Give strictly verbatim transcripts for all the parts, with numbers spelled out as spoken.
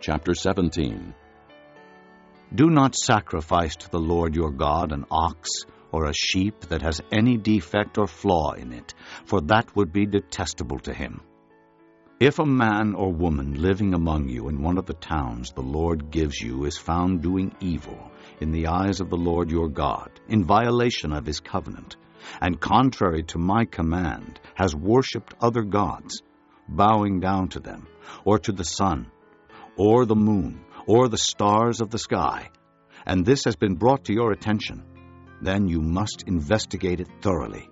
chapter seventeen. Do not sacrifice to the Lord your God an ox or a sheep that has any defect or flaw in it, for that would be detestable to him. If a man or woman living among you in one of the towns the Lord gives you is found doing evil in the eyes of the Lord your God, in violation of his covenant, and contrary to my command, has worshipped other gods, bowing down to them, or to the sun, or the moon, or the stars of the sky, and this has been brought to your attention, then you must investigate it thoroughly.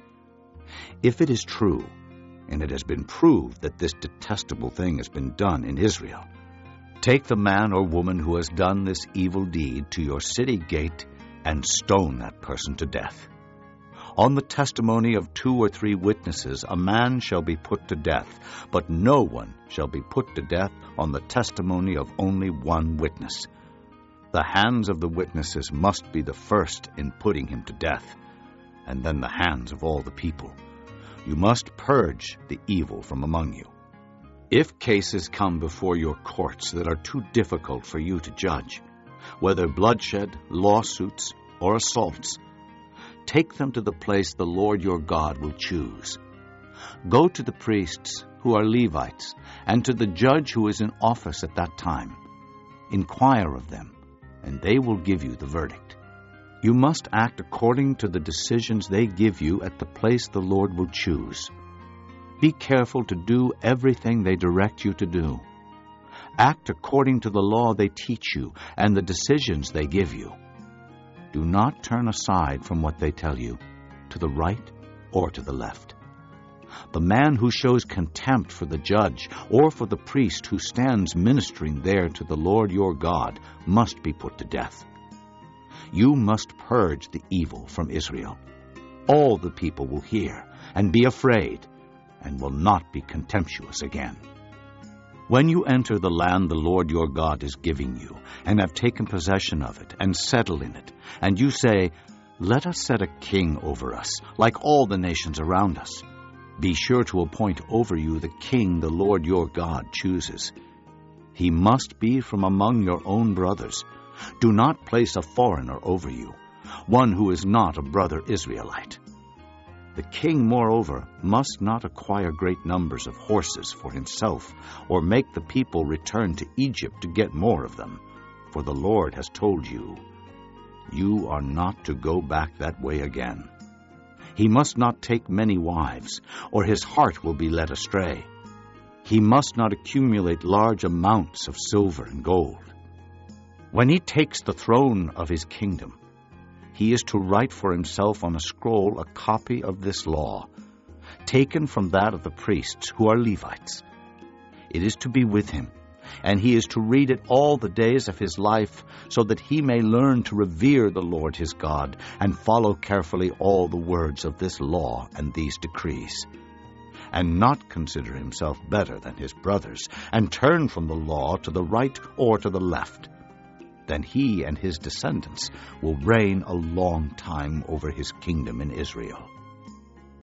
If it is true, and it has been proved that this detestable thing has been done in Israel, take the man or woman who has done this evil deed to your city gate and stone that person to death. On the testimony of two or three witnesses a man shall be put to death, but no one shall be put to death on the testimony of only one witness. The hands of the witnesses must be the first in putting him to death, and then the hands of all the people. You must purge the evil from among you. If cases come before your courts that are too difficult for you to judge, whether bloodshed, lawsuits, or assaults, take them to the place the Lord your God will choose. Go to the priests who are Levites, and to the judge who is in office at that time. Inquire of them, and they will give you the verdict. You must act according to the decisions they give you at the place the Lord will choose. Be careful to do everything they direct you to do. Act according to the law they teach you and the decisions they give you. Do not turn aside from what they tell you, to the right or to the left. The man who shows contempt for the judge or for the priest who stands ministering there to the Lord your God must be put to death. You must purge the evil from Israel. All the people will hear and be afraid and will not be contemptuous again. When you enter the land the Lord your God is giving you, and have taken possession of it, and settle in it, and you say, "Let us set a king over us, like all the nations around us," be sure to appoint over you the king the Lord your God chooses. He must be from among your own brothers. Do not place a foreigner over you, one who is not a brother Israelite. The king, moreover, must not acquire great numbers of horses for himself, or make the people return to Egypt to get more of them. For the Lord has told you, you are not to go back that way again. He must not take many wives, or his heart will be led astray. He must not accumulate large amounts of silver and gold. When he takes the throne of his kingdom, he is to write for himself on a scroll a copy of this law, taken from that of the priests who are Levites. It is to be with him, and he is to read it all the days of his life, so that he may learn to revere the Lord his God and follow carefully all the words of this law and these decrees, and not consider himself better than his brothers, and turn from the law to the right or to the left. Then he and his descendants will reign a long time over his kingdom in Israel.